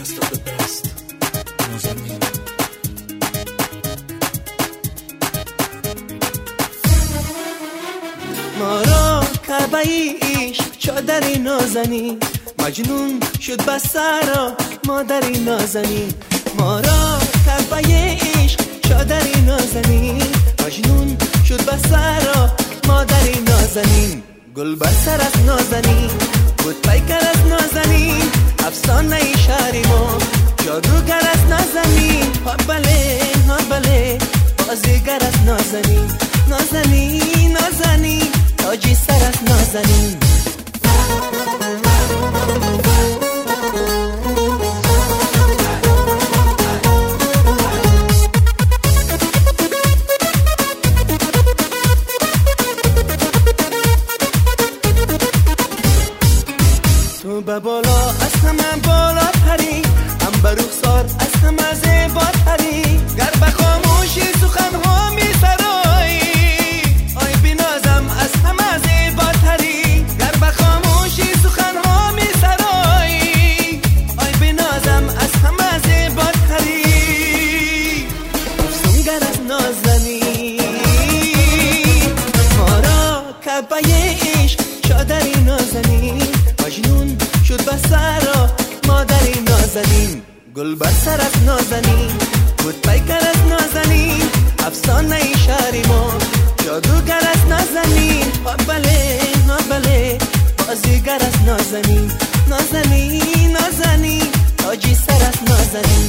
best of the best. نازنین. ما را کعبه عشق چادری نازنین، مجنون شد بس سرا مادری نازنین. ما را کعبه عشق چادری نازنین، مجنون شد بس سرا مادری نازنین. گل بر سر از نازنین، بود پیکر از نازنین، افسانه شهر ما جادوگر از نازنین. ها بله بازیگر از نازنین، نازنین نازنین تاجی سر از نازنین. تو به بالا از همه بالا پری، هم به رخسار از همه زیبا پری. گر به خاموشی سخنها می سرایی، آی بینازم از همه زیبا تری. گر به خاموشی سخنها می سرایی، آی بینازم از همه زیبا تری. افسونگر از نازنین، ما را کعبه عشق چادری نازنین، مجنون شد بس سرا مادری نازنین. گل بر سر از نازنین، بود پیکر از نازنین، افسانه شهر ما جادوگر از نازنین. ها بله بازیگر از نازنین، نازنین نازنین تاجی سر از نازنین.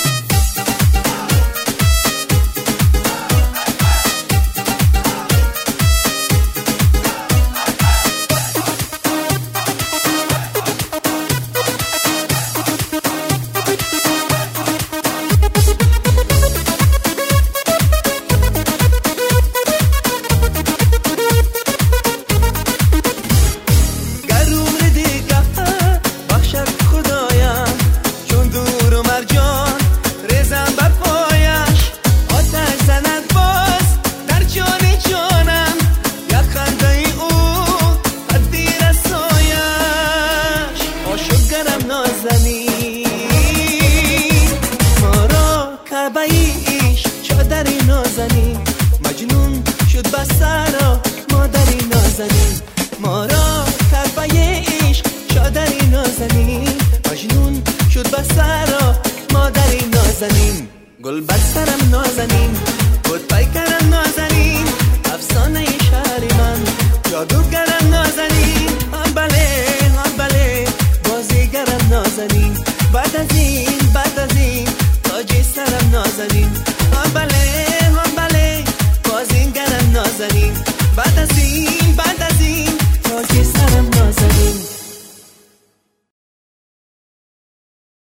ما را کعبه عشق چادری نازنین، مجنون شد بس سرا مادری نازنین. ما را کعبه عشق چادری نازنین، مجنون شد بس سرا مادری نازنین. گل بر سرم نازنین، بود پیکرم نازنین، افسانه شهر من جادوگرم نازنین. ها بله بازیگرم نازنین. بعد از این